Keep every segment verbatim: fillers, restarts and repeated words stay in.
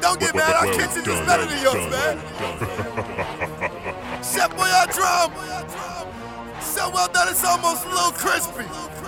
don't get mad, our kitchen is better than yours, man. Chef Boyardee drum. So well done, it's almost a little crispy.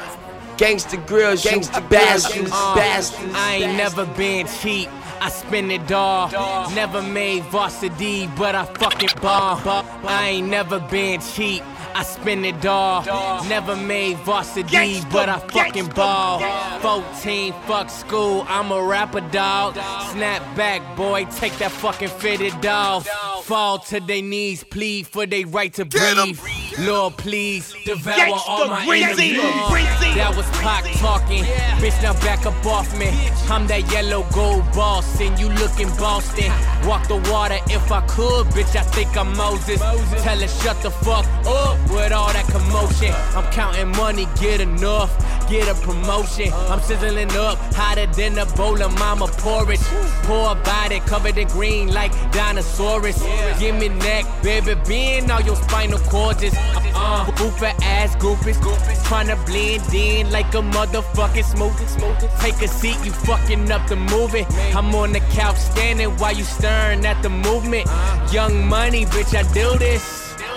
Gangsta grills, gangsta bastards, uh, bastards. I ain't never been cheap. I spend it all. Never made varsity, but I fucking ball. I ain't never been cheap. I spend it all. Never made varsity, but I fucking ball. fourteen, fuck school, I'm a rapper, dog. Snap back, boy, take that fucking fitted off. Fall to their knees, plead for their right to breathe. Lord, please devour all my enemies. That was Pac talking. Bitch, now back up off me. I'm that yellow gold boss, and you looking Boston. Walk the water if I could, bitch. I think I'm Moses. Tell her shut the fuck up with all that commotion. I'm counting money, get enough, get a promotion. I'm sizzling up, hotter than a bowl of mama porridge. Poor body covered in green like dinosaurs. Give me neck, baby, bend all your spinal cords. Uh, Goofer ass goofies, tryna blend in like a motherfucking smoothie. Take a seat, you fucking up the movie. I'm on the couch standing while you staring at the movement. Young money, bitch, I do this.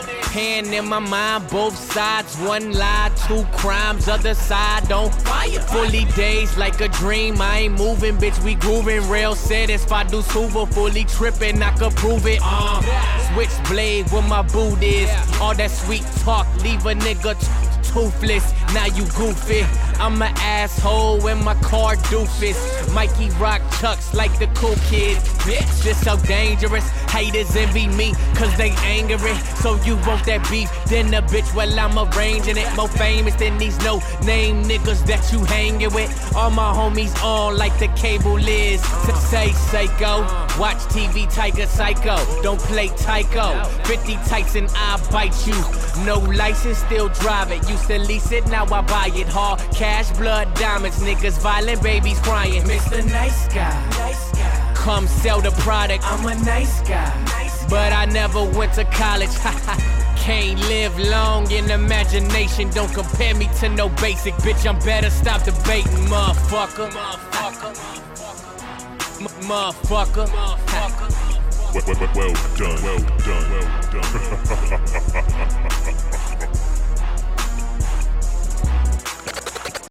Pen in my mind, both sides, one lie, two crimes, other side on fire. Fully dazed like a dream, I ain't moving, bitch, we grooving. Rail said it's Fadus Hoover, fully tripping, I could prove it. Uh, switchblade where my boot is, all that sweet talk, leave a nigga t- toothless. Now you goofy, I'm an asshole in my car doofus. Mikey rock chucks like the cool kid, bitch, this so dangerous. Haters envy me, cause they angry. So you want that beef, then the bitch, well I'm arranging it. More famous than these no name niggas that you hanging with. All my homies on like the cable is. To say psycho, watch T V Tiger Psycho. Don't play Tycho, fifty tights and I bite you. No license, still drive it. Used to lease it, now I buy it. Hard cash, blood, diamonds, niggas violent, babies crying. Mister Nice Guy, nice guy. Come sell the product, I'm a nice guy, nice guy. But I never went to college. Can't live long in imagination. Don't compare me to no basic bitch. I'm better stop debating, motherfucker. Motherfucker. Motherfucker. Well, well, well done. Well done. Well done.